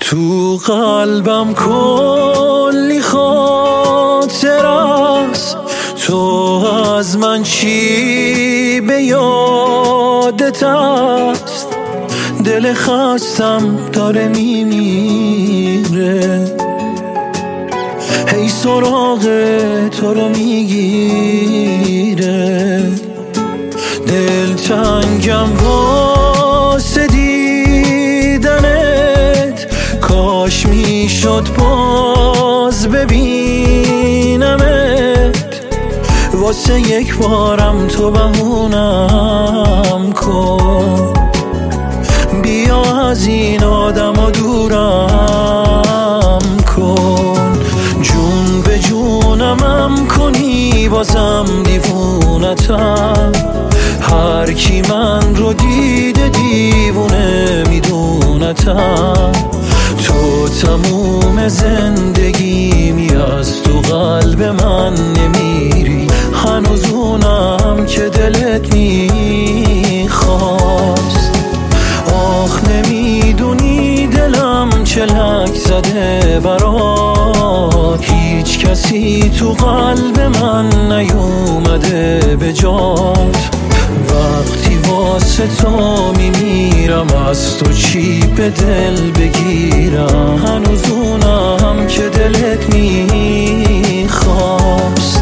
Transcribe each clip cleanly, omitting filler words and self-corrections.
تو قلبم کلی خاطر است، تو از من چی به یادت است؟ دل خستم داره میمیره، هی سراغ تو رو میگیره. دلتنگم واسه دیدنت، کاش میشد باز ببینمت. واسه یک بارم تو بهونم کن، بیا از این آدم دورم کن. جون به جونمم کنی بازم دیوونتم، هر کی من رو دیده دیوونه میدونتم. تو تموم زندگیمی، از تو قلب من نمیری، هنوز اونم که دلت میخواست. آخ نمیدونی دلم چلک زده برات، هیچ کسی تو قلب من نیومده به جات. وقتی واسه تو میمیرم، از تو چی به دل بگیرم؟ هنوز اونم که دلت میخواست.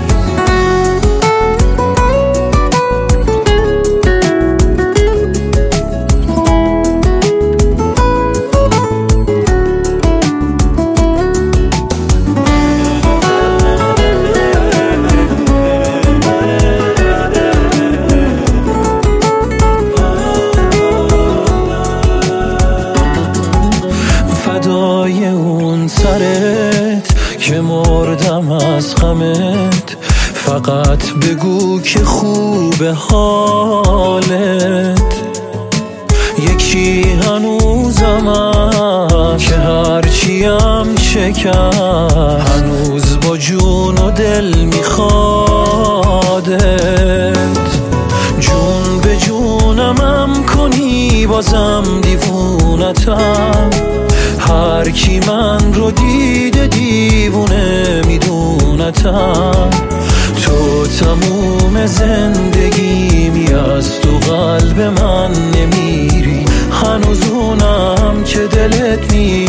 فدای اون سرت که مردم از غمت، فقط بگو که خوب حالت. یکی هنوزم هست که هرچیم چه کرد، هنوز با جون و دل میخوادت. جون به جونمم کنی بازم دیوونتم، هر کی من رو دیده دیوونه میدونتم. تو تموم زندگیمی، از تو قلب من نمیری، هنوز اونم که دلت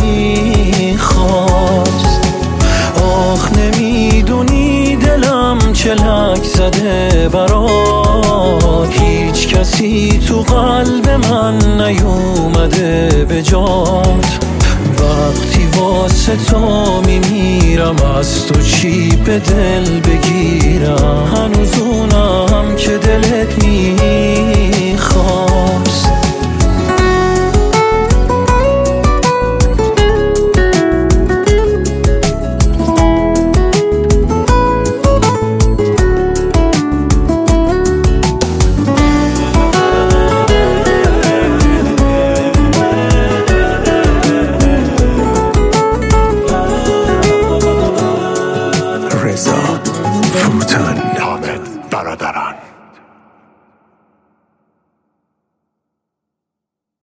میخواست. آخ نمیدونی دلم چلک زده برات، هیچ کسی تو قلب من نیومده به جات. وقتی واسه تو میمیرم، از تو چی به دل بگیرم؟ هنوز اونم